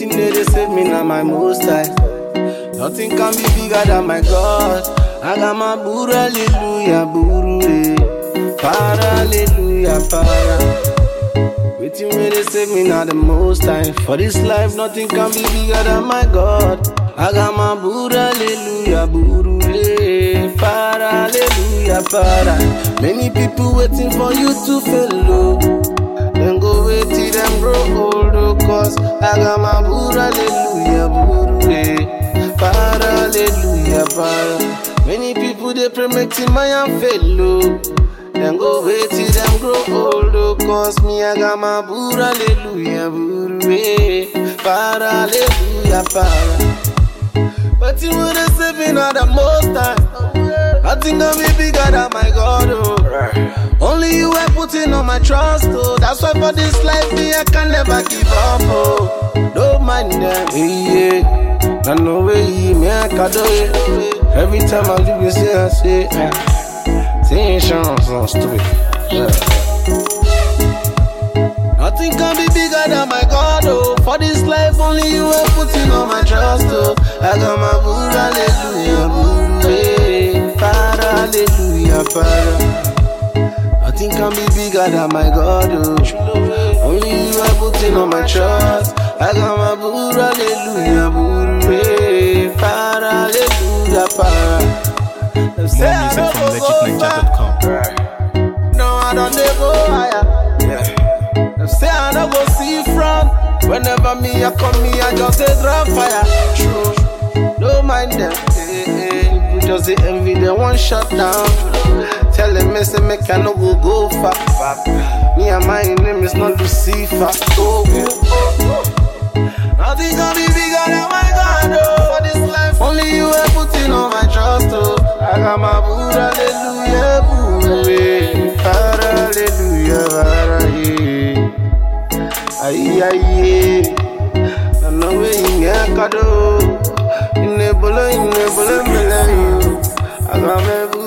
Waiting there they save me now my most high. Nothing can be bigger than my God. I got my buru, hallelujah, buru, para, hallelujah, para. Waiting where they save me now the most time. For this life, nothing can be bigger than my God. I got my buru, hallelujah, buru, para, hallelujah, para. Many people waiting for you to fail low. Then go wait till them grow old, oh, cause I got my buru, hallelujah, buru, para, hallelujah, para. Many people they pray make till my am fail low. Then go wait till them grow old, oh, cause me I got my buru, hallelujah, buru, para, hallelujah, para. But you would have saved me not the most time. Nothing can be bigger than my God, oh. Only you are putting on my trust, oh. That's why for this life me I can never give up, oh. Don't mind them, yeah. I know way me I can do it. Every time I leave you say I say, saying chance on stupid. Yeah. Nothing can be bigger than my God, oh. For this life only you are putting on my trust, oh. I got my buru, hallelujah, buru, para, hallelujah, para. Nothing can be bigger than my God, oh. Only you are putting on my trust. I got my buru, hallelujah, buru, para, hallelujah, para. More music from legitninja.com. No, I don't go higher. Them say I don't go see front. Whenever me I come, me I just say drop fire. True, don't mind them. People just say envy, they want shut down. Tell them me say make I no go far. Me and my name is not Lucifer. Oh. Nothing can be bigger than my God, oh. For this life, only you are putting on my trust, oh. I got my buru, hallelujah, buru, para, hallelujah, para, aye, aye. I know where you get kado. In the bullet, mele, you. I got my buru.